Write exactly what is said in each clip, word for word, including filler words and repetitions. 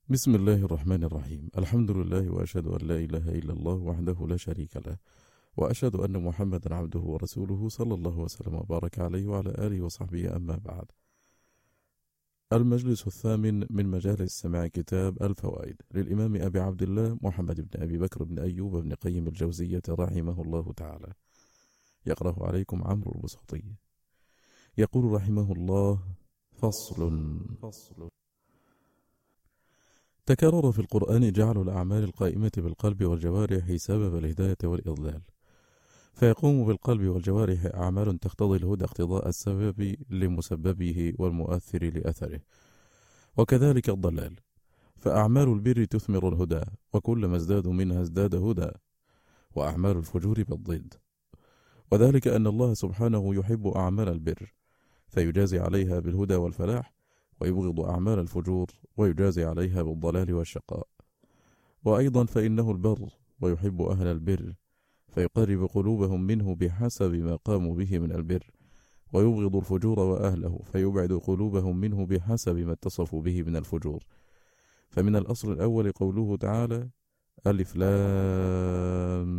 بسم الله الرحمن الرحيم. الحمد لله وأشهد أن لا إله إلا الله وحده لا شريك له، وأشهد أن محمدا عبده ورسوله صلى الله وسلم وبارك عليه وعلى آله وصحبه، أما بعد. المجلس الثامن من مجالس سماع كتاب الفوائد للإمام أبي عبد الله محمد بن أبي بكر بن أيوب بن قيم الجوزية رحمه الله تعالى. يقرأ عليكم عمرو البسطي. يقول رحمه الله: فصل فصل تكرر في القرآن جعل الأعمال القائمة بالقلب والجوارح سبب الهداية والإضلال، فيقوم بالقلب والجوارح أعمال تقتضي الهدى اقتضاء السبب لمسببه والمؤثر لأثره، وكذلك الضلال، فأعمال البر تثمر الهدى، وكلما ازدادوا منها ازداد هدى، وأعمال الفجور بالضد، وذلك أن الله سبحانه يحب أعمال البر فيجازي عليها بالهدى والفلاح، ويبغض أعمال الفجور ويجازي عليها بالضلال والشقاء. وأيضا فإنه البر ويحب أهل البر فيقرب قلوبهم منه بحسب ما قاموا به من البر، ويبغض الفجور وأهله فيبعد قلوبهم منه بحسب ما اتصفوا به من الفجور. فمن الأصل الأول قوله تعالى: ألف لام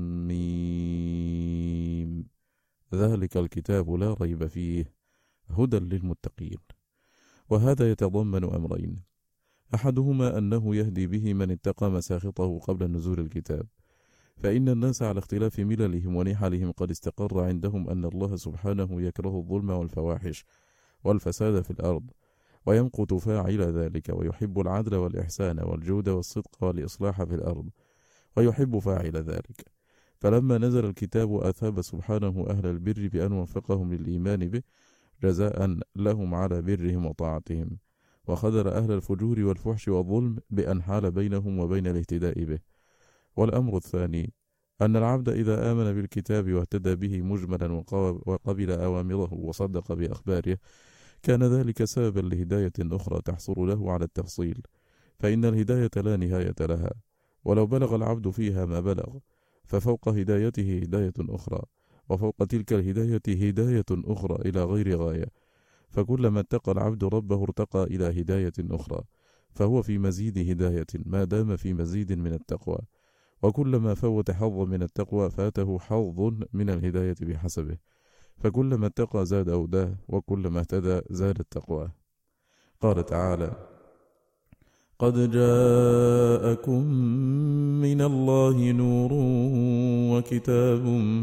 ميم، ذلك الكتاب لا ريب فيه هدى للمتقين. وهذا يتضمن أمرين: أحدهما أنه يهدي به من اتقى مساخطه قبل نزول الكتاب، فإن الناس على اختلاف مللهم ونحلهم قد استقر عندهم أن الله سبحانه يكره الظلم والفواحش والفساد في الأرض، ويمقت فاعل ذلك، ويحب العدل والإحسان والجود والصدق والإصلاح في الأرض، ويحب فاعل ذلك. فلما نزل الكتاب أثاب سبحانه أهل البر بأن وفقهم للإيمان به جزاء لهم على برهم وطاعتهم، وخذل أهل الفجور والفحش والظلم بأن حال بينهم وبين الاهتداء به. والأمر الثاني أن العبد إذا آمن بالكتاب واهتدى به مجملا وقبل أوامره وصدق بأخباره كان ذلك سببا لهداية أخرى تحصل له على التفصيل، فإن الهداية لا نهاية لها، ولو بلغ العبد فيها ما بلغ ففوق هدايته هداية أخرى، وفوق تلك الهداية هداية أخرى إلى غير غاية، فكلما اتقى العبد ربه ارتقى إلى هداية أخرى، فهو في مزيد هداية ما دام في مزيد من التقوى، وكلما فوت حظا من التقوى فاته حظ من الهداية بحسبه، فكلما اتقى زاد هداه، وكلما اهتدى زاد التقوى. قال تعالى: قد جاءكم من الله نور وكتاب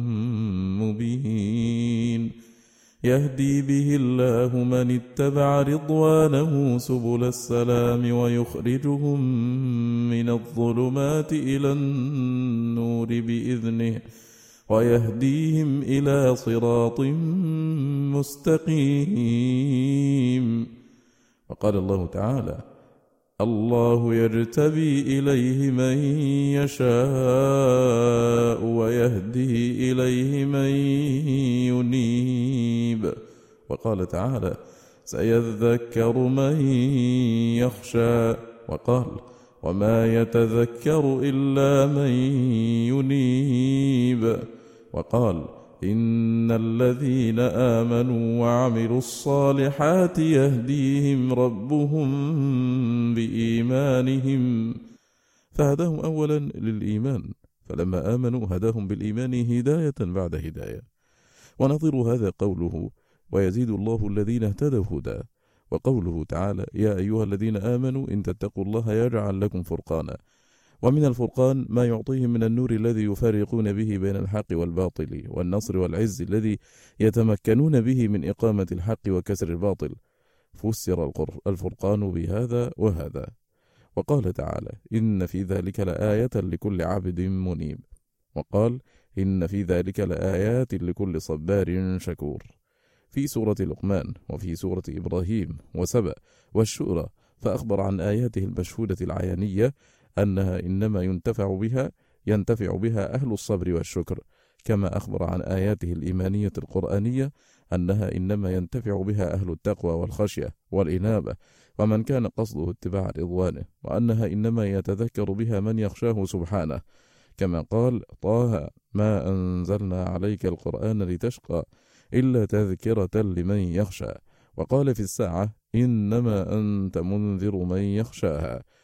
مبين يهدي به الله من اتبع رضوانه سبل السلام ويخرجهم من الظلمات إلى النور بإذنه ويهديهم إلى صراط مستقيم. وقال الله تعالى: الله يجتبي إليه من يشاء ويهدي إليه من ينيب. وقال تعالى: سيذكر من يخشى. وقال: وما يتذكر إلا من ينيب. وقال: إن الذين آمنوا وعملوا الصالحات يهديهم ربهم بإيمانهم، فهداهم أولا للإيمان، فلما آمنوا هداهم بالإيمان هداية بعد هداية. ونظير هذا قوله: ويزيد الله الذين اهتدوا هدى، وقوله تعالى: يا أيها الذين آمنوا إن تتقوا الله يجعل لكم فرقانا. ومن الفرقان ما يعطيهم من النور الذي يفارقون به بين الحق والباطل، والنصر والعز الذي يتمكنون به من إقامة الحق وكسر الباطل. فسر الفرقان بهذا وهذا. وقال تعالى: إن في ذلك لآية لكل عبد منيب. وقال: إن في ذلك لآيات لكل صبار شكور، في سورة لقمان وفي سورة إبراهيم وسبأ والشورى، فأخبر عن آياته المشهودة العيانية أنها إنما ينتفع بها ينتفع بها أهل الصبر والشكر، كما أخبر عن آياته الإيمانية القرآنية أنها إنما ينتفع بها أهل التقوى والخشية والإنابة ومن كان قصده اتباع رضوانه، وأنها إنما يتذكر بها من يخشاه سبحانه، كما قال: طه ما أنزلنا عليك القرآن لتشقى إلا تذكرة لمن يخشى. وقال في الساعة: إنما أنت منذر من يخشاها.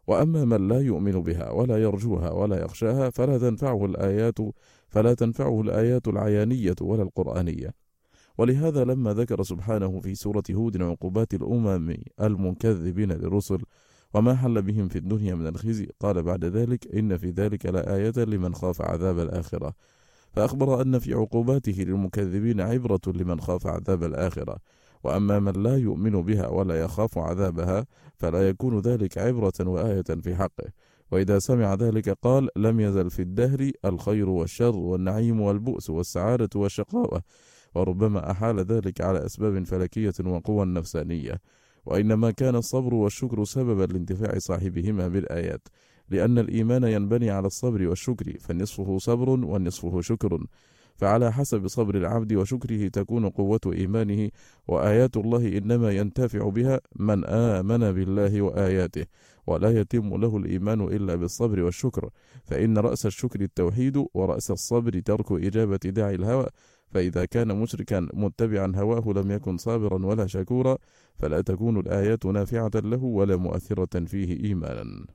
وأما من لا يؤمن بها ولا يرجوها ولا يخشاها فلا تنفعه الآيات فلا تنفعه الآيات العيانية ولا القرآنية. ولهذا لما ذكر سبحانه في سورة هود عقوبات الأمم المكذبين للرسل وما حل بهم في الدنيا من الخزي، قال بعد ذلك: إن في ذلك لآية لمن خاف عذاب الآخرة. فأخبر أن في عقوباته للمكذبين عبرة لمن خاف عذاب الآخرة. وأما من لا يؤمن بها ولا يخاف عذابها فلا يكون ذلك عبرة وآية في حقه. وإذا سمع ذلك قال: لم يزل في الدهر الخير والشر والنعيم والبؤس والسعادة والشقاوة. وربما أحال ذلك على أسباب فلكية وقوى نفسانية، وإنما كان الصبر والشكر سببا لانتفاع صاحبهما بالآيات، لأن الإيمان ينبني على الصبر والشكر، فنصفه صبر ونصفه شكر، فعلى حسب صبر العبد وشكره تكون قوة إيمانه. وآيات الله إنما ينتفع بها من آمن بالله وآياته، ولا يتم له الإيمان إلا بالصبر والشكر، فإن رأس الشكر التوحيد، ورأس الصبر ترك إجابة داعي الهوى. فإذا كان مشركا متبعا هواه لم يكن صابرا ولا شكورا، فلا تكون الآيات نافعة له ولا مؤثرة فيه إيمانا.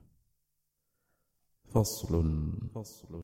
فصل فصل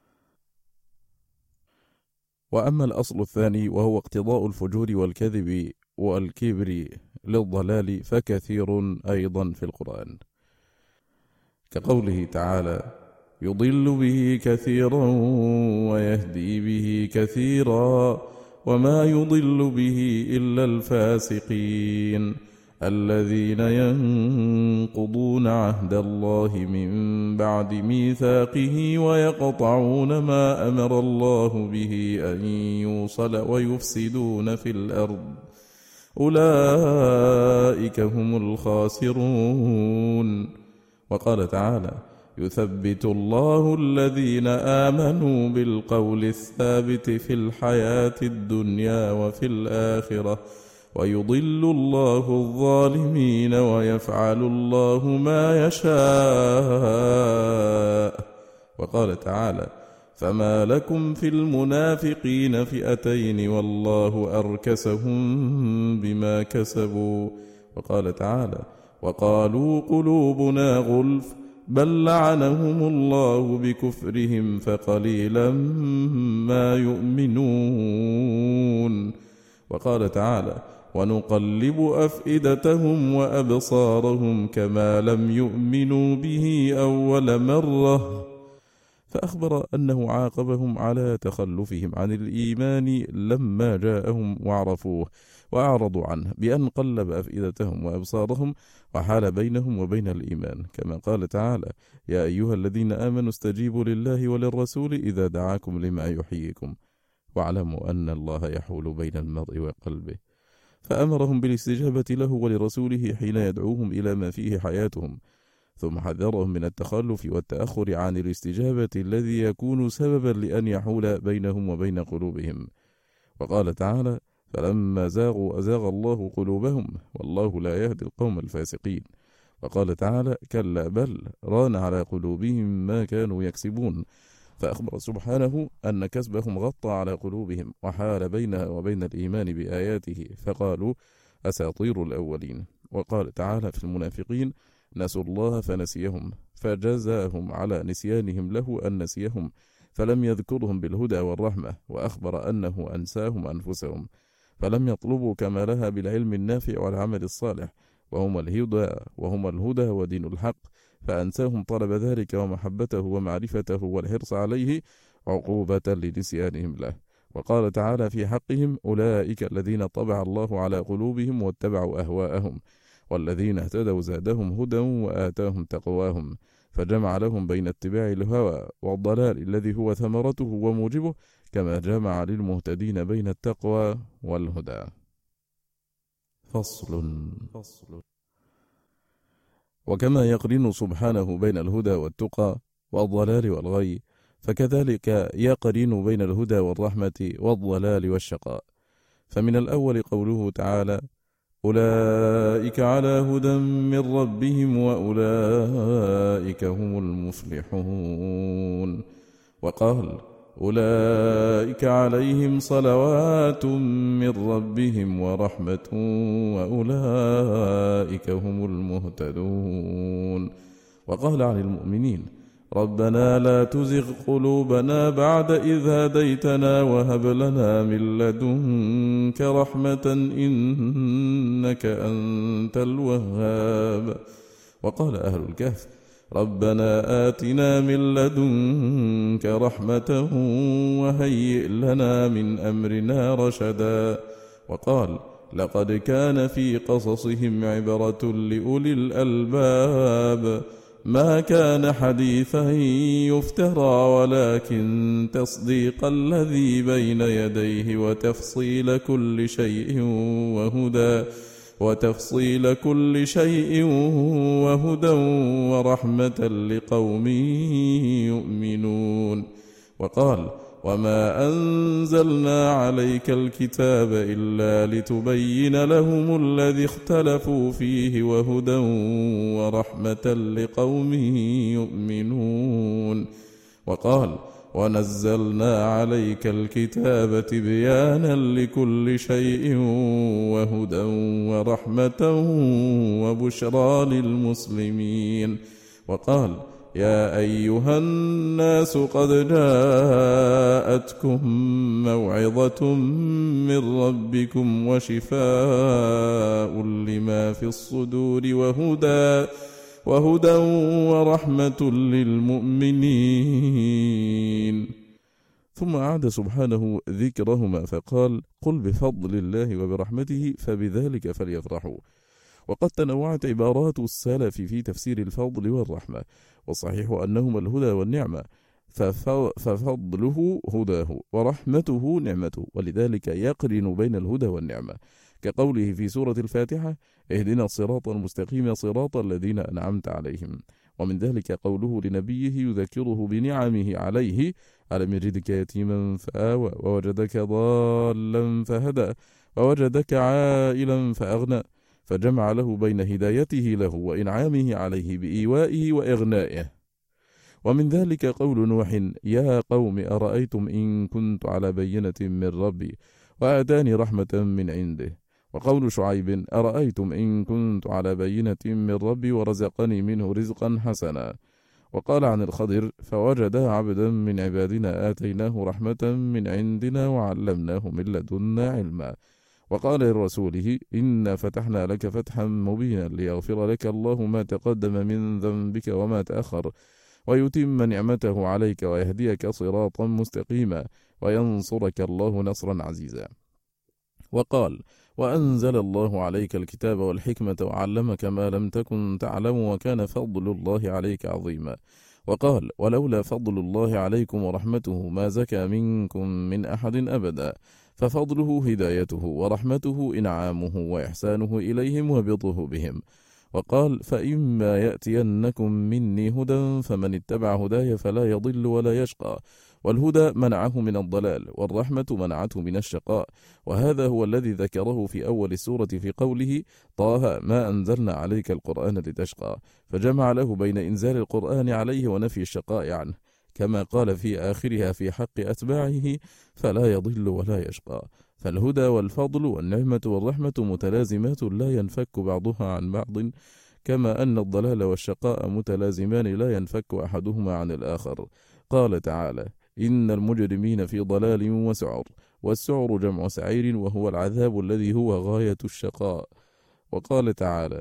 وأما الأصل الثاني وهو اقتضاء الفجور والكذب والكبر للضلال فكثير أيضا في القرآن، كقوله تعالى: يضل به كثيرا ويهدي به كثيرا وما يضل به إلا الفاسقين الذين ينقضون عهد الله من بعد ميثاقه ويقطعون ما أمر الله به أن يوصل ويفسدون في الأرض أولئك هم الخاسرون. وقال تعالى: يثبت الله الذين آمنوا بالقول الثابت في الحياة الدنيا وفي الآخرة ويضل الله الظالمين ويفعل الله ما يشاء. وقال تعالى: فما لكم في المنافقين فئتين والله أركسهم بما كسبوا. وقال تعالى: وقالوا قلوبنا غلف بل لعنهم الله بكفرهم فقليلا ما يؤمنون. وقال تعالى: ونقلب أفئدتهم وأبصارهم كما لم يؤمنوا به أول مرة. فأخبر أنه عاقبهم على تخلفهم عن الإيمان لما جاءهم وعرفوه وأعرضوا عنه بأن قلب أفئدتهم وأبصارهم وحال بينهم وبين الإيمان، كما قال تعالى: يا أيها الذين آمنوا استجيبوا لله وللرسول إذا دعاكم لما يحييكم واعلموا أن الله يحول بين المرء وقلبه. فأمرهم بالاستجابة له ولرسوله حين يدعوهم إلى ما فيه حياتهم، ثم حذرهم من التخلف والتأخر عن الاستجابة الذي يكون سببا لأن يحول بينهم وبين قلوبهم. وقال تعالى: فلما زاغوا أزاغ الله قلوبهم والله لا يهدي القوم الفاسقين. وقال تعالى: كلا بل ران على قلوبهم ما كانوا يكسبون. فأخبر سبحانه أن كسبهم غطى على قلوبهم وحال بينها وبين الإيمان بآياته، فقالوا أساطير الأولين. وقال تعالى في المنافقين: نسوا الله فنسيهم، فجزاهم على نسيانهم له أن نسيهم فلم يذكرهم بالهدى والرحمة، وأخبر أنه أنساهم أنفسهم، فلم يطلبوا كمالها بالعلم النافع والعمل الصالح، وهم الهدى وهم الهدى ودين الحق، فأنساهم طلب ذلك ومحبته ومعرفته والحرص عليه عقوبة لنسيانهم له. وقال تعالى في حقهم: أولئك الذين طبع الله على قلوبهم واتبعوا أهواءهم والذين اهتدوا زادهم هدى وآتاهم تقواهم، فجمع لهم بين اتباع الهوى والضلال الذي هو ثمرته وموجبه، كما جمع للمهتدين بين التقوى والهدى. فصل فصل وكما يقرن سبحانه بين الهدى والتقى والضلال والغي، فكذلك يقرن بين الهدى والرحمة والضلال والشقاء. فمن الأول قوله تعالى: أولئك على هدى من ربهم وأولئك هم المفلحون. وقال: أولئك عليهم صلوات من ربهم ورحمة وأولئك هم المهتدون. وقال عن المؤمنين: ربنا لا تزغ قلوبنا بعد إذ هديتنا وهب لنا من لدنك رحمة إنك أنت الوهاب. وقال أهل الكهف: ربنا آتنا من لدنك رحمة وهيئ لنا من أمرنا رشدا. وقال: لقد كان في قصصهم عبرة لأولي الألباب ما كان حديثا يفترى ولكن تصديق الذي بين يديه وتفصيل كل شيء وهدى وتفصيل كل شيء وهدى ورحمة لقوم يؤمنون. وقال: وما أنزلنا عليك الكتاب إلا لتبين لهم الذي اختلفوا فيه وهدى ورحمة لقوم يؤمنون. وقال: ونزلنا عليك الكتاب تبيانا لكل شيء وهدى ورحمة وبشرى للمسلمين. وقال: يا أيها الناس قد جاءتكم موعظة من ربكم وشفاء لما في الصدور وهدى وهدى ورحمة للمؤمنين. ثم أعاد سبحانه ذكرهما فقال: قل بفضل الله وبرحمته فبذلك فليفرحوا. وقد تنوعت عبارات السلف في تفسير الفضل والرحمة، والصحيح أنهما الهدى والنعمة، ففضله هداه ورحمته نعمته، ولذلك يقرن بين الهدى والنعمة، كقوله في سورة الفاتحة: اهدنا الصراط المستقيم صراط الذين أنعمت عليهم. ومن ذلك قوله لنبيه يذكره بنعمه عليه: ألم يجدك يتيما فآوى ووجدك ضالا فهدى ووجدك عائلا فأغنى، فجمع له بين هدايته له وإنعامه عليه بإيوائه وإغنائه. ومن ذلك قول نوح: يا قوم أرأيتم إن كنت على بينة من ربي وآتاني رحمة من عنده. وقول شعيب: أرأيتم إن كنت على بينة من ربي ورزقني منه رزقا حسنا. وقال عن الخضر: فوجدا عبدا من عبادنا آتيناه رحمة من عندنا وعلمناه من لدنا علما. وقال لرسوله: إنا فتحنا لك فتحا مبينا ليغفر لك الله ما تقدم من ذنبك وما تأخر ويتم نعمته عليك ويهديك صراطا مستقيما وينصرك الله نصرا عزيزا. وقال: وأنزل الله عليك الكتاب والحكمة وعلمك ما لم تكن تعلم وكان فضل الله عليك عظيما. وقال: ولولا فضل الله عليكم ورحمته ما زكى منكم من أحد أبدا، ففضله هدايته ورحمته إنعامه وإحسانه إليهم وبطه بهم. وقال: فإما يأتينكم مني هدى فمن اتبع هداي فلا يضل ولا يشقى. والهدى منعه من الضلال، والرحمة منعته من الشقاء. وهذا هو الذي ذكره في أول السورة في قوله: طه ما أنزلنا عليك القرآن لتشقى، فجمع له بين إنزال القرآن عليه ونفي الشقاء عنه، كما قال في آخرها في حق أتباعه: فلا يضل ولا يشقى. فالهدى والفضل والنعمة والرحمة متلازمات لا ينفك بعضها عن بعض، كما أن الضلال والشقاء متلازمان لا ينفك أحدهما عن الآخر. قال تعالى: إن المجرمين في ضلال وسعر، والسعر جمع سعير وهو العذاب الذي هو غاية الشقاء. وقال تعالى: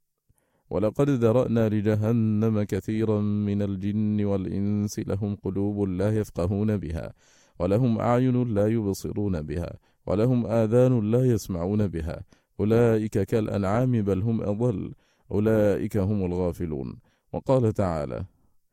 ولقد ذرأنا لجهنم كثيرا من الجن والإنس لهم قلوب لا يفقهون بها ولهم أعين لا يبصرون بها ولهم آذان لا يسمعون بها أولئك كالأنعام بل هم أضل أولئك هم الغافلون. وقال تعالى: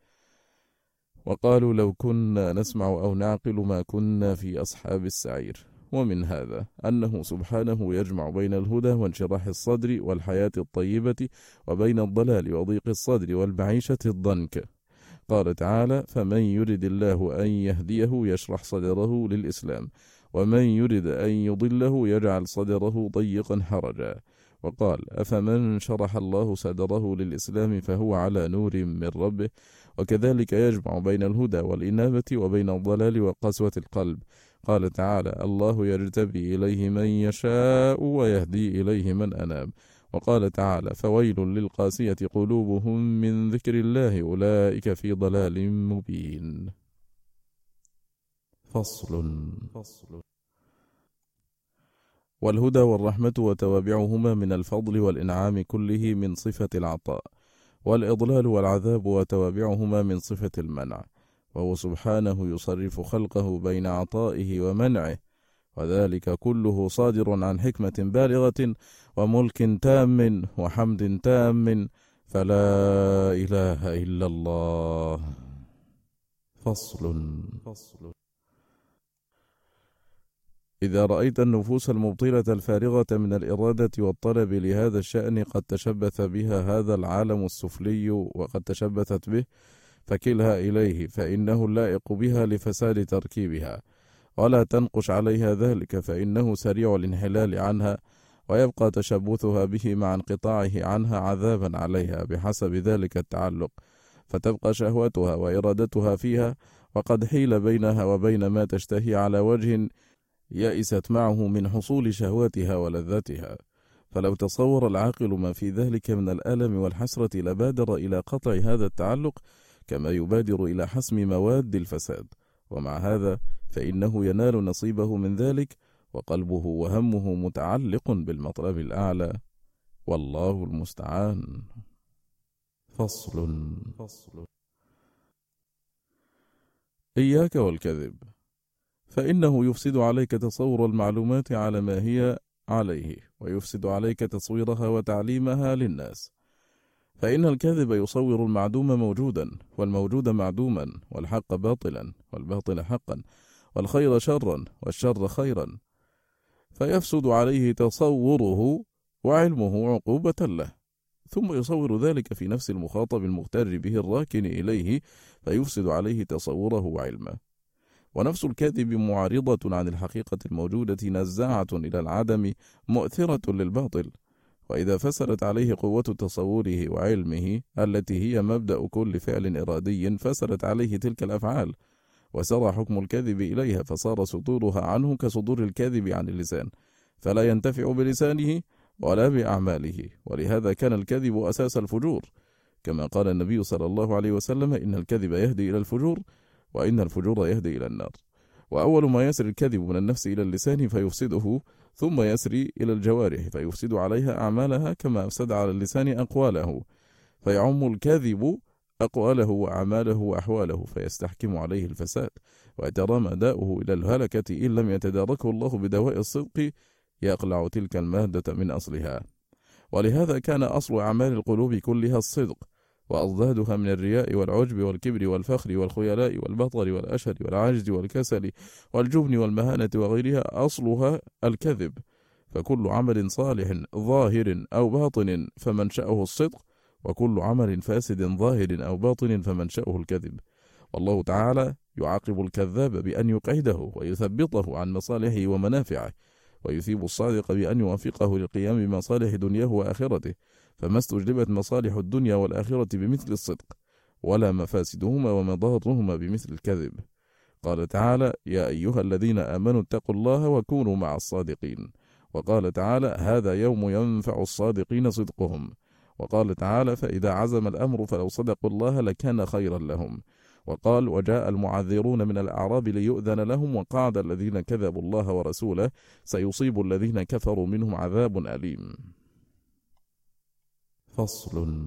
وقالوا لو كنا نسمع أو نعقل ما كنا في أصحاب السعير. ومن هذا أنه سبحانه يجمع بين الهدى وانشراح الصدر والحياة الطيبة وبين الضلال وضيق الصدر والمعيشة الضنك. قال تعالى: فمن يرد الله أن يهديه يشرح صدره للإسلام ومن يرد أن يضله يجعل صدره ضيقا حرجا. وقال: أفمن شرح الله صدره للإسلام فهو على نور من ربه. وكذلك يجمع بين الهدى والإنابة وبين الضلال وقسوة القلب. قال تعالى: الله يجتبي إليه من يشاء ويهدي إليه من أناب وقال تعالى: فويل للقاسية قلوبهم من ذكر الله أولئك في ضلال مبين. فصل. والهدى والرحمة وتوابعهما من الفضل والإنعام كله من صفة العطاء، والإضلال والعذاب وتوابعهما من صفة المنع، وهو سبحانه يصرف خلقه بين عطائه ومنعه، وذلك كله صادر عن حكمة بالغة وملك تام وحمد تام، فلا إله إلا الله. فصل. إذا رأيت النفوس المبطلة الفارغة من الإرادة والطلب لهذا الشأن قد تشبث بها هذا العالم السفلي وقد تشبثت به، فكلها إليه، فإنه اللائق بها لفساد تركيبها، ولا تنقش عليها ذلك، فإنه سريع الانحلال عنها، ويبقى تشبثها به مع انقطاعه عنها عذابا عليها بحسب ذلك التعلق، فتبقى شهوتها وإرادتها فيها، وقد حيل بينها وبين ما تشتهي على وجه يئست معه من حصول شهواتها ولذتها. فلو تصور العاقل ما في ذلك من الألم والحسرة لبادر إلى قطع هذا التعلق كما يبادر إلى حسم مواد الفساد، ومع هذا فإنه ينال نصيبه من ذلك، وقلبه وهمه متعلق بالمطلب الأعلى، والله المستعان. فصل. إياك والكذب، فإنه يفسد عليك تصور المعلومات على ما هي عليه، ويفسد عليك تصويرها وتعليمها للناس، فإن الكذب يصور المعدوم موجودا، والموجود معدوما، والحق باطلا، والباطل حقا، والخير شرا، والشر خيرا، فيفسد عليه تصوره وعلمه عقوبة له، ثم يصور ذلك في نفس المخاطب المغتر به الراكن إليه، فيفسد عليه تصوره وعلمه. ونفس الكاذب معارضة عن الحقيقة الموجودة نزاعة إلى العدم مؤثرة للباطل، وإذا فسرت عليه قوة تصوره وعلمه التي هي مبدأ كل فعل إرادي فسرت عليه تلك الأفعال، وسرى حكم الكذب إليها، فصار صدورها عنه كصدور الكاذب عن اللسان، فلا ينتفع بلسانه ولا بأعماله، ولهذا كان الكذب أساس الفجور، كما قال النبي صلى الله عليه وسلم: إن الكذب يهدي إلى الفجور، وإن الفجور يهدي إلى النار. وأول ما يسري الكذب من النفس إلى اللسان فيفسده، ثم يسري إلى الجوارح فيفسد عليها أعمالها، كما أفسد على اللسان أقواله، فيعم الكذب أقواله وأعماله وأحواله، فيستحكم عليه الفساد، ويترامى داؤه إلى الهلكة إن لم يتداركه الله بدواء الصدق يقلع تلك المادة من أصلها. ولهذا كان أصل أعمال القلوب كلها الصدق، وأضدادها من الرياء والعجب والكبر والفخر والخيلاء والبطر والأشر والعجز والكسل والجبن والمهانة وغيرها أصلها الكذب، فكل عمل صالح ظاهر أو باطن فمنشأه الصدق، وكل عمل فاسد ظاهر أو باطن فمنشأه الكذب. والله تعالى يعاقب الكذاب بأن يقعده ويثبطه عن مصالحه ومنافعه، ويثيب الصادق بأن يوفقه للقيام بمصالح دنياه وآخرته، فما استجلبت مصالح الدنيا والآخرة بمثل الصدق، ولا مفاسدهما ومضارهما بمثل الكذب. قال تعالى: يا أيها الذين آمنوا اتقوا الله وكونوا مع الصادقين. وقال تعالى: هذا يوم ينفع الصادقين صدقهم. وقال تعالى: فإذا عزم الأمر فلو صدقوا الله لكان خيرا لهم. وقال: وجاء المعذرون من الأعراب ليؤذن لهم، وقعد الذين كذبوا الله ورسوله، سيصيب الذين كفروا منهم عذاب أليم. فصل.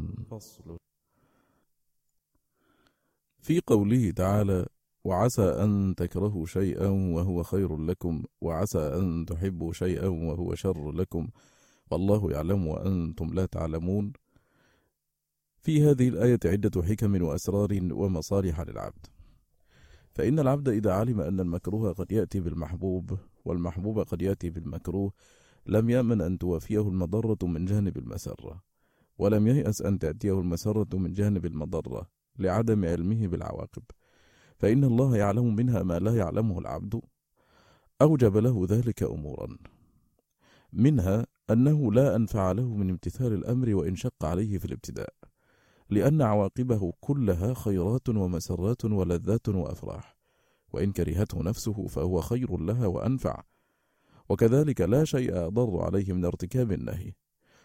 في قوله تعالى: وعسى أن تكرهوا شيئا وهو خير لكم، وعسى أن تحبوا شيئا وهو شر لكم، والله يعلم وأنتم لا تعلمون، في هذه الآية عدة حكم وأسرار ومصالح للعبد. فإن العبد إذا علم أن المكروه قد يأتي بالمحبوب، والمحبوب قد يأتي بالمكروه، لم يأمن أن توافيه المضرة من جانب المسرة، ولم ييأس أن تأتيه المسرة من جانب المضرة لعدم علمه بالعواقب، فإن الله يعلم منها ما لا يعلمه العبد. أوجب له ذلك أمورا، منها أنه لا أنفع له من امتثال الأمر وإن شق عليه في الابتداء، لأن عواقبه كلها خيرات ومسرات ولذات وأفراح، وإن كرهته نفسه فهو خير لها وأنفع. وكذلك لا شيء أضر عليه من ارتكاب النهي،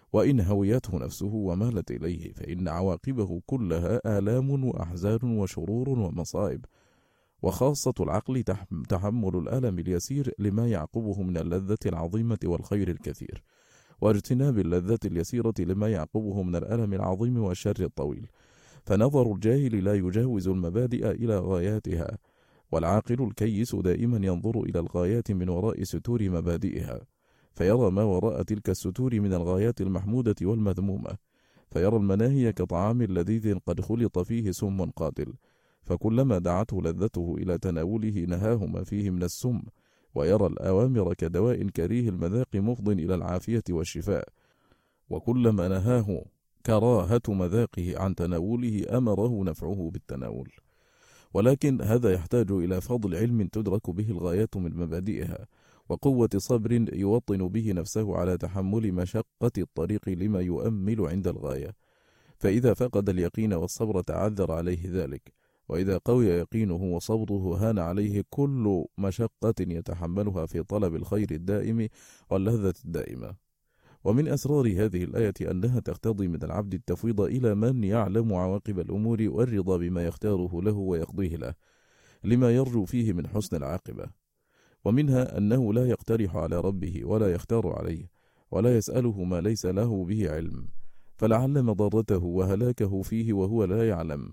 وإن هويته نفسه ومالت إليه فإن عواقبه كلها آلام وأحزان وشرور ومصائب. وخاصة العقل تحمل الألم اليسير لما يعقبه من اللذة العظيمة والخير الكثير، واجتناب اللذة اليسيرة لما يعقبه من الألم العظيم والشر الطويل. فنظر الجاهل لا يجاوز المبادئ إلى غاياتها، والعاقل الكيس دائما ينظر إلى الغايات من وراء ستور مبادئها، فيرى ما وراء تلك الستور من الغايات المحمودة والمذمومة، فيرى المناهي كطعام لذيذ قد خلط فيه سم قاتل، فكلما دعته لذته إلى تناوله نهاه ما فيه من السم، ويرى الأوامر كدواء كريه المذاق مفض إلى العافية والشفاء، وكلما نهاه كراهة مذاقه عن تناوله أمره نفعه بالتناول. ولكن هذا يحتاج إلى فضل علم تدرك به الغايات من مبادئها، وقوة صبر يوطن به نفسه على تحمل مشقة الطريق لما يؤمل عند الغاية. فإذا فقد اليقين والصبر تعذر عليه ذلك، وإذا قوي يقينه وصبره هان عليه كل مشقة يتحملها في طلب الخير الدائم واللذة الدائمة. ومن أسرار هذه الآية أنها تقتضي من العبد التفويض إلى من يعلم عواقب الأمور والرضا بما يختاره له ويقضيه له، لما يرجو فيه من حسن العاقبة. ومنها أنه لا يقترح على ربه ولا يختار عليه، ولا يسأله ما ليس له به علم، فلعل مضرته وهلاكه فيه وهو لا يعلم،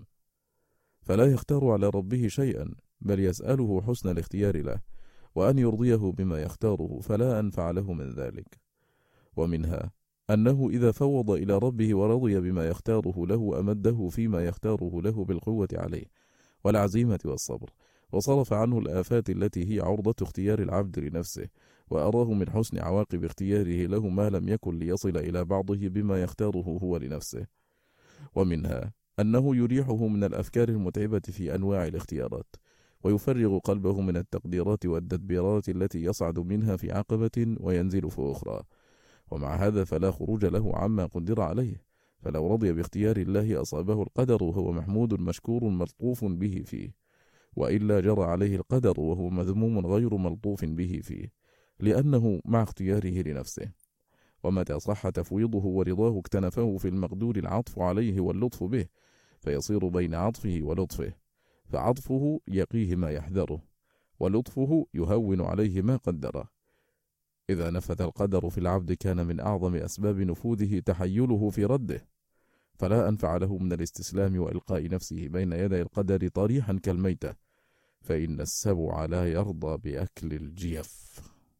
فلا يختار على ربه شيئا، بل يسأله حسن الاختيار له، وأن يرضيه بما يختاره، فلا أنفع له من ذلك. ومنها أنه إذا فوض إلى ربه ورضي بما يختاره له أمده فيما يختاره له بالقوة عليه والعزيمة والصبر، وصرف عنه الآفات التي هي عرضة اختيار العبد لنفسه، وأراه من حسن عواقب اختياره له ما لم يكن ليصل إلى بعضه بما يختاره هو لنفسه. ومنها أنه يريحه من الأفكار المتعبة في أنواع الاختيارات، ويفرغ قلبه من التقديرات والتدبيرات التي يصعد منها في عقبة وينزل في أخرى. ومع هذا فلا خروج له عما قدر عليه، فلو رضي باختيار الله أصابه القدر وهو محمود مشكور ملطوف به فيه، وإلا جرى عليه القدر وهو مذموم غير ملطوف به فيه، لأنه مع اختياره لنفسه. ومتى صح تفويضه ورضاه اكتنفه في المقدور العطف عليه واللطف به، فيصير بين عطفه ولطفه، فعطفه يقيه ما يحذره، ولطفه يهون عليه ما قدره. إذا نفذ القدر في العبد كان من أعظم أسباب نفوذه تحيله في رده، فلا أنفع له من الاستسلام وإلقاء نفسه بين يدي القدر طريحا كالميتة، فإن السبع لا يرضى بأكل الجيف.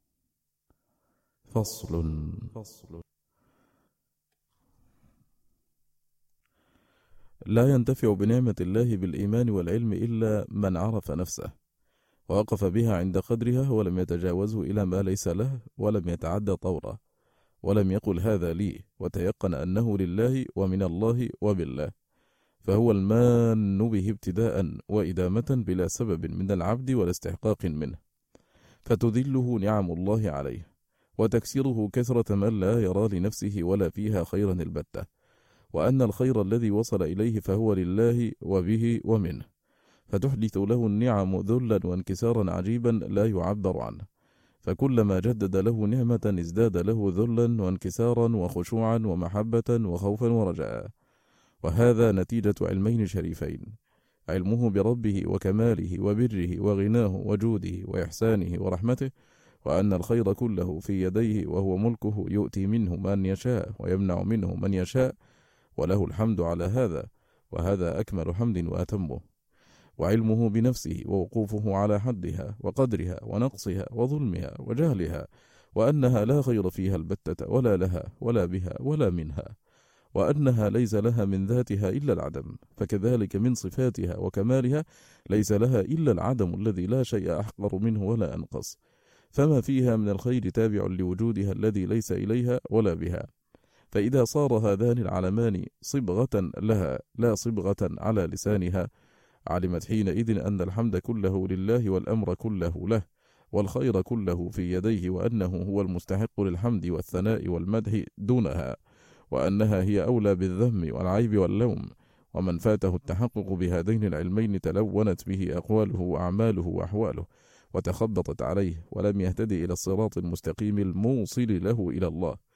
فصل فصل لا ينتفع بنعمة الله بالإيمان والعلم إلا من عرف نفسه ووقف بها عند قدرها، ولم يتجاوزه إلى ما ليس له، ولم يتعدى طوره، ولم يقل هذا لي، وتيقن أنه لله ومن الله وبالله، فهو المان به ابتداء وإدامة بلا سبب من العبد ولا استحقاق منه، فتذله نعم الله عليه، وتكسره كثرة من لا يرى لنفسه ولا فيها خيرا البتة، وأن الخير الذي وصل إليه فهو لله وبه ومنه، فتحدث له النعم ذلا وانكسارا عجيبا لا يعبر عنه، فكلما جدد له نعمة ازداد له ذلا وانكسارا وخشوعا ومحبة وخوفا ورجاء. وهذا نتيجة علمين شريفين: علمه بربه وكماله وبره وغناه وجوده وإحسانه ورحمته، وأن الخير كله في يديه وهو ملكه يؤتي منه من يشاء ويمنع منه من يشاء، وله الحمد على هذا، وهذا أكمل حمد وأتمه. وعلمه بنفسه ووقوفه على حدها وقدرها ونقصها وظلمها وجهلها، وأنها لا خير فيها البتة ولا لها ولا بها ولا منها، وأنها ليس لها من ذاتها إلا العدم، فكذلك من صفاتها وكمالها ليس لها إلا العدم الذي لا شيء أحقر منه ولا أنقص، فما فيها من الخير تابع لوجودها الذي ليس إليها ولا بها. فإذا صار هذان العلمان صبغة لها لا صبغة على لسانها، علمت حينئذ أن الحمد كله لله والأمر كله له والخير كله في يديه، وأنه هو المستحق للحمد والثناء والمدح دونها، وأنها هي أولى بالذم والعيب واللوم. ومن فاته التحقق بهذين العلمين تلونت به أقواله وأعماله وأحواله، وتخبطت عليه، ولم يهتدي إلى الصراط المستقيم الموصل له إلى الله.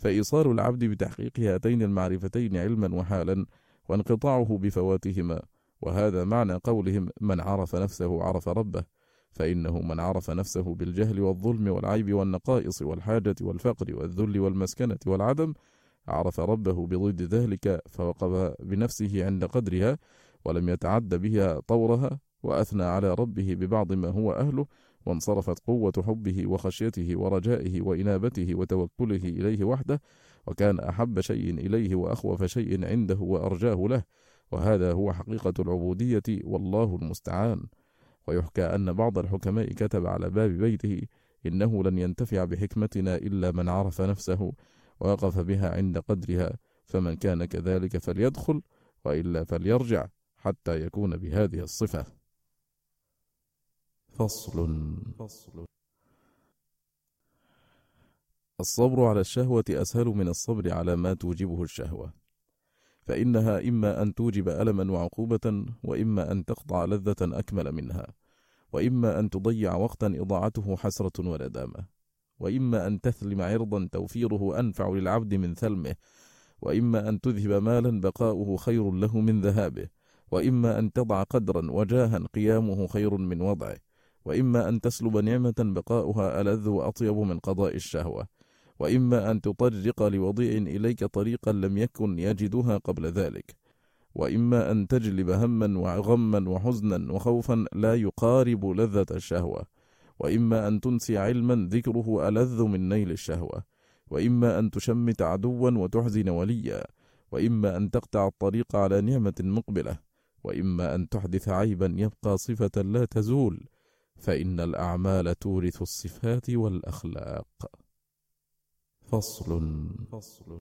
فإيصال العبد بتحقيق هاتين المعرفتين علما وحالا، وانقطاعه بفواتهما. وهذا معنى قولهم: من عرف نفسه عرف ربه، فإنه من عرف نفسه بالجهل والظلم والعيب والنقائص والحاجة والفقر والذل والمسكنة والعدم، عرف ربه بضد ذلك، فوقف بنفسه عند قدرها ولم يتعد بها طورها، وأثنى على ربه ببعض ما هو أهله، وانصرفت قوة حبه وخشيته ورجائه وإنابته وتوكله إليه وحده، وكان أحب شيء إليه وأخوف شيء عنده وأرجاه له. وهذا هو حقيقة العبودية، والله المستعان. ويحكى أن بعض الحكماء كتب على باب بيته: إنه لن ينتفع بحكمتنا إلا من عرف نفسه ووقف بها عند قدرها، فمن كان كذلك فليدخل، وإلا فليرجع حتى يكون بهذه الصفة. فصل. فصل. الصبر على الشهوة أسهل من الصبر على ما توجبه الشهوة، فإنها إما أن توجب ألما وعقوبة، وإما أن تقطع لذة أكمل منها، وإما أن تضيع وقتا إضاعته حسرة وندامة، وإما أن تثلم عرضا توفيره أنفع للعبد من ثلمه، وإما أن تذهب مالا بقاؤه خير له من ذهابه، وإما أن تضع قدرا وجاها قيامه خير من وضعه، وإما أن تسلب نعمة بقاؤها ألذ وأطيب من قضاء الشهوة، وإما أن تطرق لوضيع إليك طريقا لم يكن يجدها قبل ذلك، وإما أن تجلب هما وغما وحزنا وخوفا لا يقارب لذة الشهوة، وإما أن تنسي علما ذكره ألذ من نيل الشهوة، وإما أن تشمت عدوا وتحزن وليا، وإما أن تقطع الطريق على نعمة مقبلة، وإما أن تحدث عيبا يبقى صفة لا تزول، فإن الأعمال تورث الصفات والأخلاق. فصل. فصل.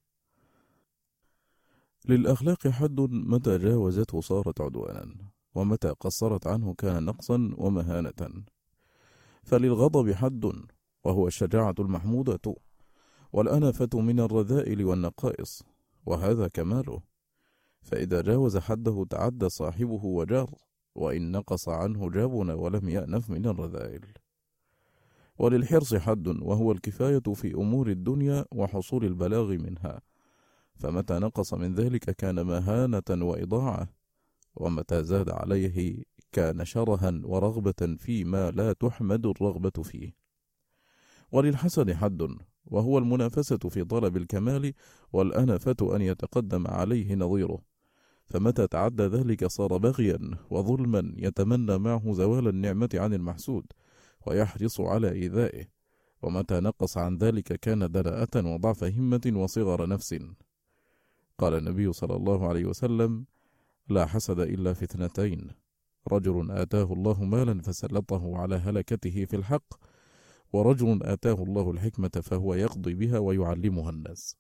للأخلاق حد متى جاوزته صارت عدوانا، ومتى قصرت عنه كان نقصا ومهانة. فللغضب حد، وهو الشجاعة المحمودة، والأنفة من الرذائل والنقائص، وهذا كماله، فإذا جاوز حده تعدى صاحبه وجار، وإن نقص عنه جابنا ولم يأنف من الرذائل. وللحرص حد، وهو الكفاية في أمور الدنيا وحصول البلاغ منها، فمتى نقص من ذلك كان مهانة وإضاعة، ومتى زاد عليه كان شرها ورغبة فيما لا تحمد الرغبة فيه. وللحسد حد، وهو المنافسة في طلب الكمال، والأنفة أن يتقدم عليه نظيره، فمتى تعدى ذلك صار بغيا وظلما، يتمنى معه زوال النعمة عن المحسود ويحرص على إيذائه، ومتى نقص عن ذلك كان دناءة وضعف همة وصغر نفس. قال النبي صلى الله عليه وسلم: لا حسد إلا في اثنتين: رجل آتاه الله مالا فسلطه على هلكته في الحق، ورجل آتاه الله الحكمة فهو يقضي بها ويعلمها الناس.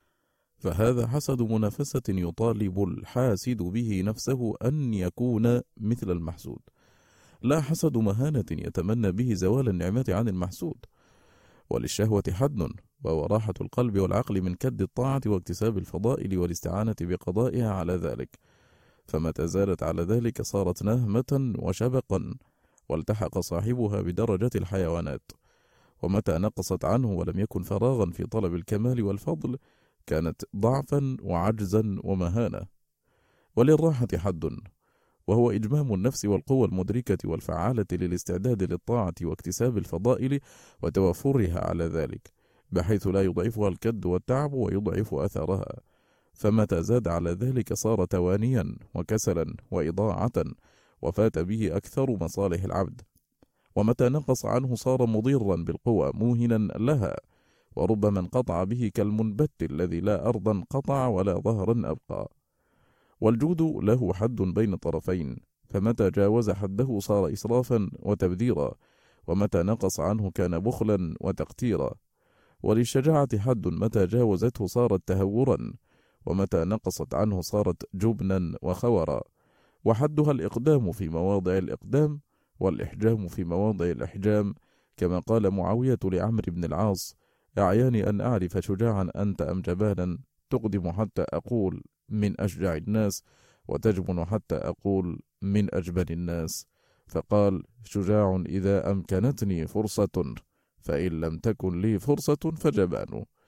فهذا حسد منافسة يطالب الحاسد به نفسه أن يكون مثل المحسود، لا حسد مهانة يتمنى به زوال النعمة عن المحسود. وللشهوة حد، وهو راحة القلب والعقل من كد الطاعة واكتساب الفضائل والاستعانة بقضائها على ذلك، فمتى زالت على ذلك صارت نهمة وشبقا، والتحق صاحبها بدرجة الحيوانات. ومتى نقصت عنه ولم يكن فراغا في طلب الكمال والفضل كانت ضعفا وعجزا ومهانة. وللراحة حد، وهو إجمام النفس والقوى المدركة والفعالة للاستعداد للطاعة واكتساب الفضائل وتوفرها على ذلك، بحيث لا يضعفها الكد والتعب ويضعف أثرها، فمتى زاد على ذلك صار توانيا وكسلا وإضاعة، وفات به أكثر مصالح العبد. ومتى نقص عنه صار مضيرا بالقوى موهنا لها، وربما انقطع به كالمنبت الذي لا أرضا قطع ولا ظهرا أبقى. والجود له حد بين طرفين، فمتى جاوز حده صار إسرافا وتبذيرا، ومتى نقص عنه كان بخلا وتقتيرا. وللشجاعة حد، متى جاوزته صارت تهورا، ومتى نقصت عنه صارت جبنا وخورا. وحدها الإقدام في مواضع الإقدام، والإحجام في مواضع الإحجام، كما قال معاوية لعمرو بن العاص: أعياني أن أعرف شجاعا أنت أم جبانا، تقدم حتى أقول من أشجع الناس، وتجبن حتى أقول من أجبن الناس. فقال: شجاع إذا أمكنتني فرصة، فإن لم تكن لي فرصة فجبان.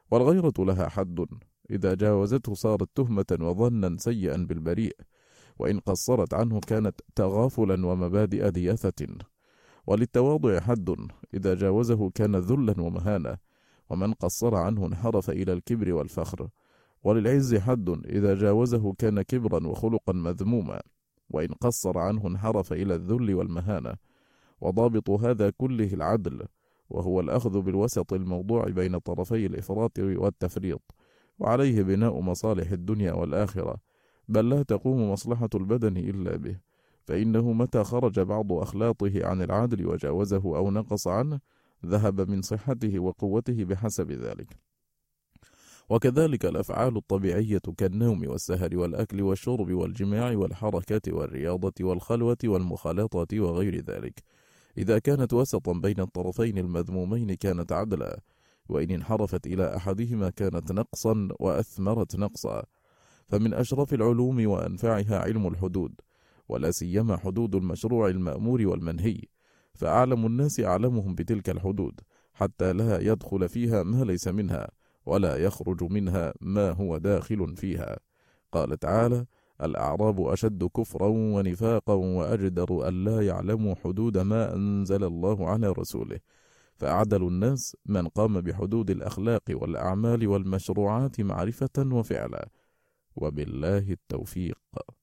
والغيرة لها حد، إذا جاوزته صارت تهمة وظنا سيئا بالبريء، وإن قصرت عنه كانت تغافلا ومبادئ دياثة. وللتواضع حد، إذا جاوزه كان ذلا ومهانة، ومن قصر عنه انحرف إلى الكبر والفخر. وللعز حد، إذا جاوزه كان كبرا وخلقا مذموما، وإن قصر عنه انحرف إلى الذل والمهانة. وضابط هذا كله العدل، وهو الأخذ بالوسط الموضوع بين طرفي الإفراط والتفريط، وعليه بناء مصالح الدنيا والآخرة، بل لا تقوم مصلحة البدن إلا به، فإنه متى خرج بعض أخلاطه عن العدل وجاوزه أو نقص عنه ذهب من صحته وقوته بحسب ذلك. وكذلك الأفعال الطبيعية كالنوم والسهر والأكل والشرب والجماع والحركة والرياضة والخلوة والمخالطة وغير ذلك، إذا كانت وسطا بين الطرفين المذمومين كانت عدلا، وإن انحرفت إلى أحدهما كانت نقصا وأثمرت نقصا. فمن أشرف العلوم وأنفعها علم الحدود، ولا سيما حدود المشروع المأمور والمنهي، فأعلم الناس أعلمهم بتلك الحدود، حتى لا يدخل فيها ما ليس منها، ولا يخرج منها ما هو داخل فيها. قال تعالى: الأعراب أشد كفرا ونفاقا وأجدر ألا يعلموا حدود ما أنزل الله على رسوله، فأعدل الناس من قام بحدود الأخلاق والأعمال والمشروعات معرفة وفعلا، وبالله التوفيق.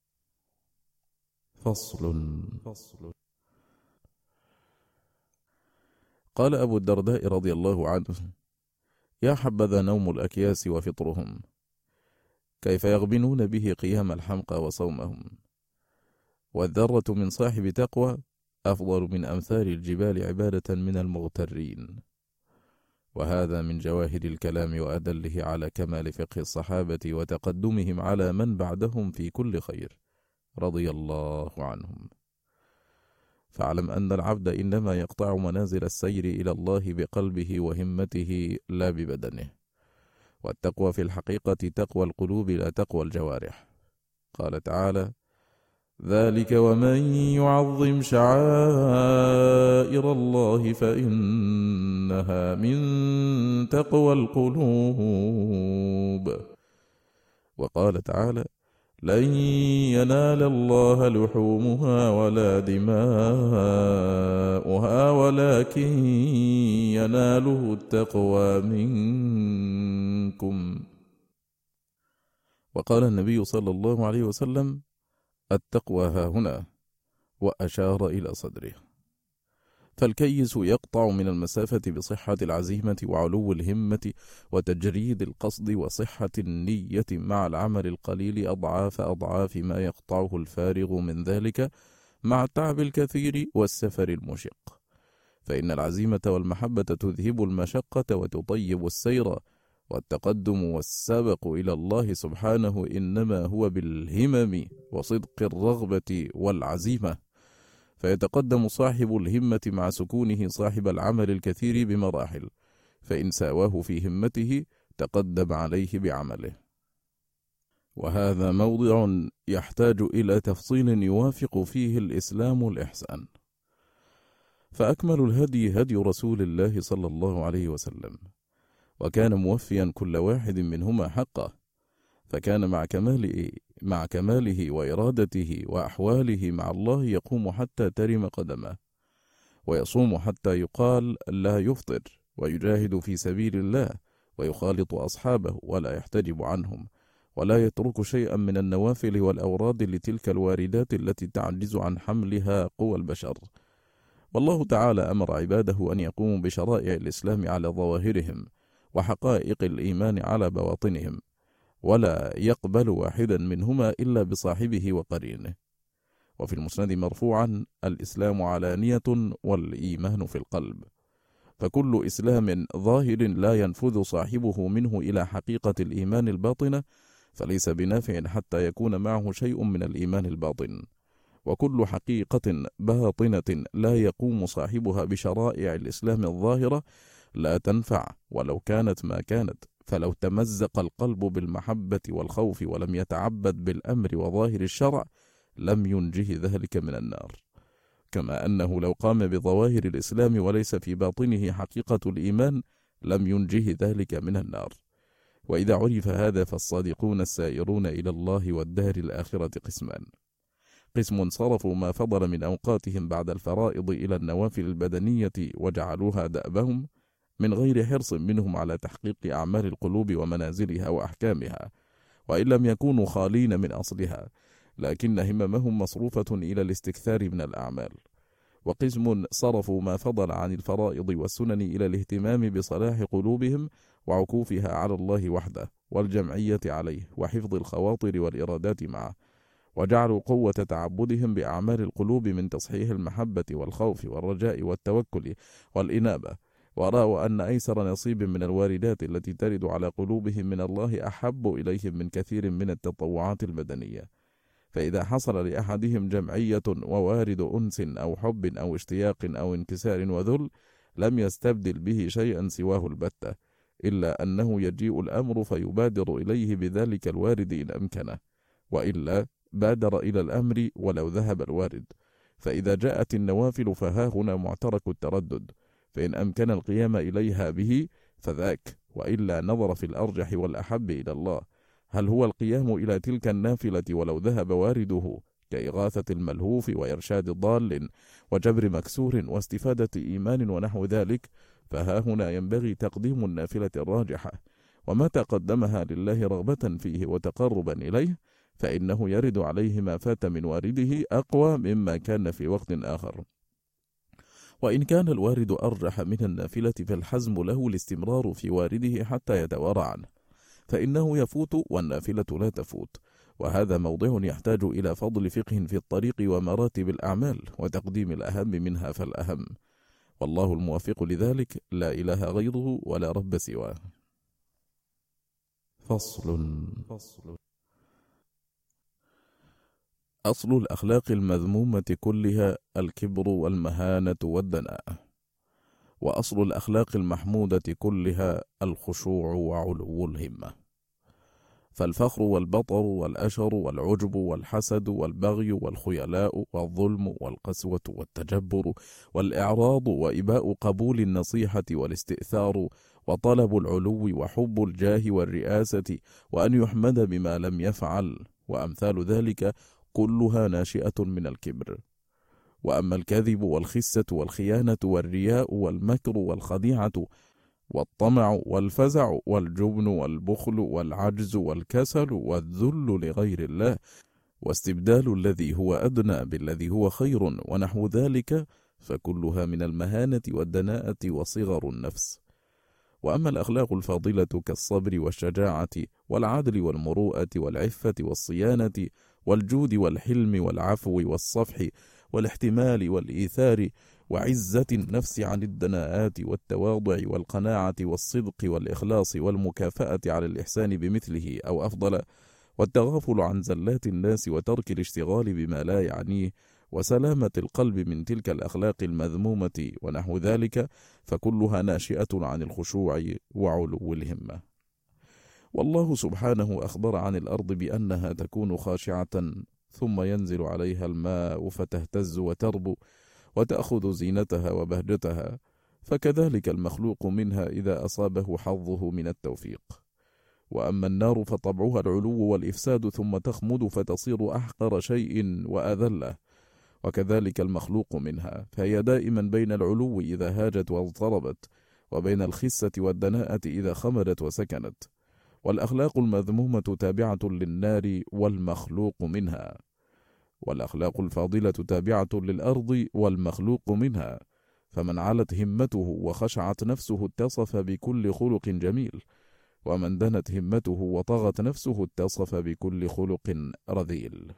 فصل. فصل. قال أبو الدرداء رضي الله عنه: يا حبذا نوم الأكياس وفطرهم، كيف يغبنون به قيام الحمقى وصومهم. والذرة من صاحب تقوى أفضل من أمثال الجبال عبادة من المغترين. وهذا من جواهر الكلام وأدله على كمال فقه الصحابة وتقدمهم على من بعدهم في كل خير، رضي الله عنهم. فاعلم أن العبد إنما يقطع منازل السير إلى الله بقلبه وهمته لا ببدنه، والتقوى في الحقيقة تقوى القلوب لا تقوى الجوارح. قال تعالى: ذلك ومن يعظم شعائر الله فإنها من تقوى القلوب. وقال تعالى: لن ينال الله لحومها ولا دماؤها ولكن يناله التقوى منكم. وقال النبي صلى الله عليه وسلم: التقوى ها هنا، وأشار إلى صدره. فالكيس يقطع من المسافة بصحة العزيمة وعلو الهمة وتجريد القصد وصحة النية مع العمل القليل أضعاف أضعاف ما يقطعه الفارغ من ذلك مع التعب الكثير والسفر المشق. فإن العزيمة والمحبة تذهب المشقة وتطيب السير، والتقدم والسبق إلى الله سبحانه إنما هو بالهمم وصدق الرغبة والعزيمة، فيتقدم صاحب الهمة مع سكونه صاحب العمل الكثير بمراحل، فإن ساواه في همته تقدم عليه بعمله. وهذا موضع يحتاج إلى تفصيل يوافق فيه الإسلام الإحسان. فأكمل الهدي هدي رسول الله صلى الله عليه وسلم، وكان موفيا كل واحد منهما حقه، فكان مع كماله, مع كماله وإرادته وأحواله مع الله يقوم حتى ترم قدمه، ويصوم حتى يقال لا يفطر، ويجاهد في سبيل الله، ويخالط أصحابه ولا يحتجب عنهم، ولا يترك شيئا من النوافل والأوراد لتلك الواردات التي تعجز عن حملها قوى البشر. والله تعالى أمر عباده أن يقوموا بشرائع الإسلام على ظواهرهم، وحقائق الإيمان على بواطنهم، ولا يقبل واحدا منهما إلا بصاحبه وقرينه. وفي المسند مرفوعا: الإسلام علانية والإيمان في القلب. فكل إسلام ظاهر لا ينفذ صاحبه منه إلى حقيقة الإيمان الباطنة فليس بنافع حتى يكون معه شيء من الإيمان الباطن، وكل حقيقة باطنة لا يقوم صاحبها بشرائع الإسلام الظاهرة لا تنفع ولو كانت ما كانت، فلو تمزق القلب بالمحبة والخوف ولم يتعبد بالأمر وظاهر الشرع لم ينجه ذلك من النار، كما أنه لو قام بظواهر الإسلام وليس في باطنه حقيقة الإيمان لم ينجه ذلك من النار. وإذا عرف هذا فالصادقون السائرون إلى الله والدار الآخرة قسمان: قسم صرفوا ما فضل من أوقاتهم بعد الفرائض إلى النوافل البدنية وجعلوها دأبهم، من غير حرص منهم على تحقيق أعمال القلوب ومنازلها وأحكامها، وإن لم يكونوا خالين من أصلها، لكن هممهم مصروفة إلى الاستكثار من الأعمال. وقسم صرفوا ما فضل عن الفرائض والسنن إلى الاهتمام بصلاح قلوبهم وعكوفها على الله وحده والجمعية عليه وحفظ الخواطر والإرادات معه، وجعلوا قوة تعبدهم بأعمال القلوب من تصحيح المحبة والخوف والرجاء والتوكل والإنابة، ورأوا أن أيسر نصيب من الواردات التي ترد على قلوبهم من الله أحب إليهم من كثير من التطوعات البدنية. فإذا حصل لأحدهم جمعية ووارد أنس أو حب أو اشتياق أو انكسار وذل، لم يستبدل به شيئا سواه البتة، إلا أنه يجيء الأمر فيبادر إليه بذلك الوارد إن أمكنه، وإلا بادر إلى الأمر ولو ذهب الوارد. فإذا جاءت النوافل فها هنا معترك التردد، فإن أمكن القيام إليها به فذاك، وإلا نظر في الأرجح والأحب إلى الله: هل هو القيام إلى تلك النافلة ولو ذهب وارده، كإغاثة الملهوف وإرشاد ضال وجبر مكسور واستفادة إيمان ونحو ذلك؟ فها هنا ينبغي تقديم النافلة الراجحة، وما تقدمها لله رغبة فيه وتقربا إليه، فإنه يرد عليه ما فات من وارده أقوى مما كان في وقت آخر. وإن كان الوارد أرجح من النافلة فالحزم له الاستمرار في وارده حتى يتوارى عنه، فإنه يفوت والنافلة لا تفوت، وهذا موضع يحتاج إلى فضل فقه في الطريق ومراتب الأعمال وتقديم الأهم منها فالأهم، والله الموافق لذلك، لا إله غيره ولا رب سواه. فصل فصل أصل الأخلاق المذمومة كلها الكبر والمهانة والدناءة، وأصل الأخلاق المحمودة كلها الخشوع وعلو الهمة. فالفخر والبطر والأشر والعجب والحسد والبغي والخيلاء والظلم والقسوة والتجبر والإعراض وإباء قبول النصيحة والاستئثار وطلب العلو وحب الجاه والرئاسة وأن يحمد بما لم يفعل وأمثال ذلك كلها ناشئة من الكبر. وأما الكذب والخسة والخيانة والرياء والمكر والخديعة والطمع والفزع والجبن والبخل والعجز والكسل والذل لغير الله واستبدال الذي هو أدنى بالذي هو خير ونحو ذلك، فكلها من المهانة والدناءة وصغر النفس. وأما الأخلاق الفاضلة كالصبر والشجاعة والعدل والمروءة والعفة والصيانة والجود والحلم والعفو والصفح والاحتمال والإيثار وعزة النفس عن الدناءات والتواضع والقناعة والصدق والإخلاص والمكافأة على الإحسان بمثله أو أفضل، والتغافل عن زلات الناس وترك الاشتغال بما لا يعنيه، وسلامة القلب من تلك الأخلاق المذمومة ونحو ذلك، فكلها ناشئة عن الخشوع وعلو الهمة. والله سبحانه أخبر عن الأرض بأنها تكون خاشعة ثم ينزل عليها الماء فتهتز وتربو وتأخذ زينتها وبهجتها، فكذلك المخلوق منها إذا أصابه حظه من التوفيق. وأما النار فطبعها العلو والإفساد ثم تخمد فتصير أحقر شيء وأذله، وكذلك المخلوق منها، فهي دائما بين العلو إذا هاجت واضطربت، وبين الخسة والدناءة إذا خمدت وسكنت. والأخلاق المذمومة تابعة للنار والمخلوق منها، والأخلاق الفاضلة تابعة للأرض والمخلوق منها، فمن علت همته وخشعت نفسه اتصف بكل خلق جميل، ومن دنت همته وطغت نفسه اتصف بكل خلق رذيل.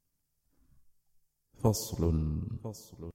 فصل فصل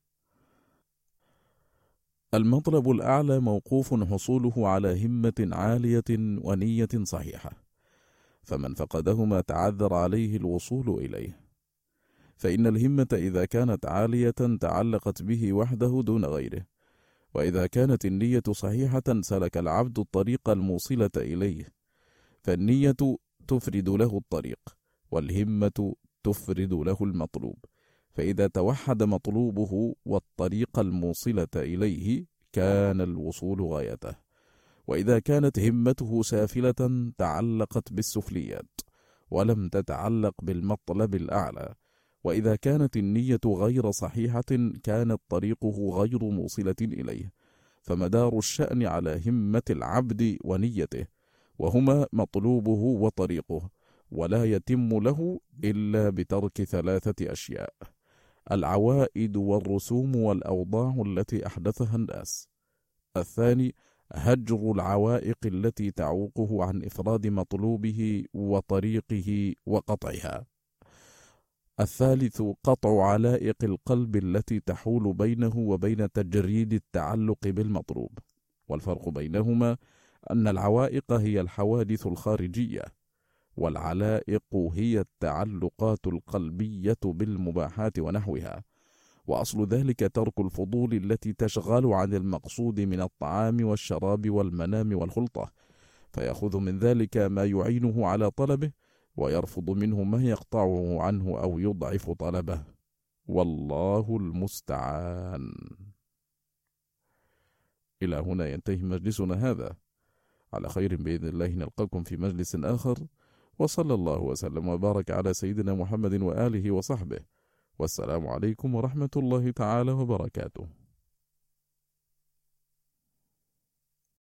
المطلب الأعلى موقوف حصوله على همة عالية ونية صحيحة، فمن فقدهما تعذر عليه الوصول إليه. فإن الهمة إذا كانت عالية تعلقت به وحده دون غيره، وإذا كانت النية صحيحة سلك العبد الطريق الموصلة إليه، فالنية تفرد له الطريق، والهمة تفرد له المطلوب، فإذا توحد مطلوبه والطريق الموصلة إليه كان الوصول غايته، وإذا كانت همته سافلة تعلقت بالسفليات ولم تتعلق بالمطلب الأعلى، وإذا كانت النية غير صحيحة كانت طريقه غير موصلة إليه، فمدار الشأن على همة العبد ونيته، وهما مطلوبه وطريقه، ولا يتم له إلا بترك ثلاثة أشياء: العوائد والرسوم والأوضاع التي أحدثها الناس. الثاني هجر العوائق التي تعوقه عن إفراد مطلوبه وطريقه وقطعها. الثالث قطع علائق القلب التي تحول بينه وبين تجريد التعلق بالمطلوب. والفرق بينهما أن العوائق هي الحوادث الخارجية، والعلائق هي التعلقات القلبية بالمباحات ونحوها، وأصل ذلك ترك الفضول التي تشغل عن المقصود من الطعام والشراب والمنام والخلطة، فيأخذ من ذلك ما يعينه على طلبه، ويرفض منه ما يقطعه عنه أو يضعف طلبه، والله المستعان. إلى هنا ينتهي مجلسنا هذا، على خير بإذن الله نلقاكم في مجلس آخر، وصلى الله وسلم وبارك على سيدنا محمد وآله وصحبه، والسلام عليكم ورحمة الله تعالى وبركاته.